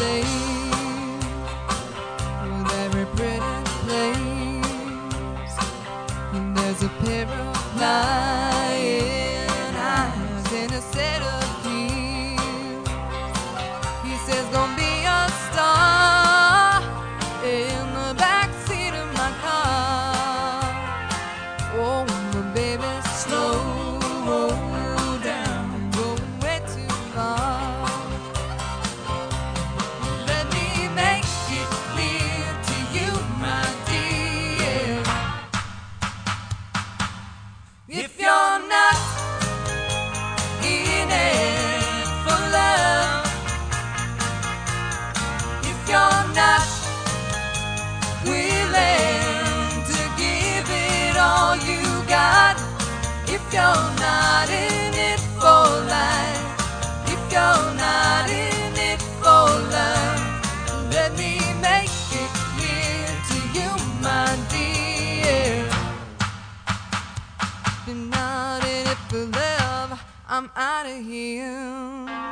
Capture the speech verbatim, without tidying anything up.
safe with every pretty place. And there's a pair of lying eyes in a set of keys. He says, gonna be a star in the backseat of my car. Oh, my baby, slow down, going way too far. Let me make it clear to you, my dear, if you're not in it for love, if you're not willing to give it all you got, if you're not in it for life, if you're not in it for love, let me make it clear to you, my dear. If you're not in it for love, I'm out of here.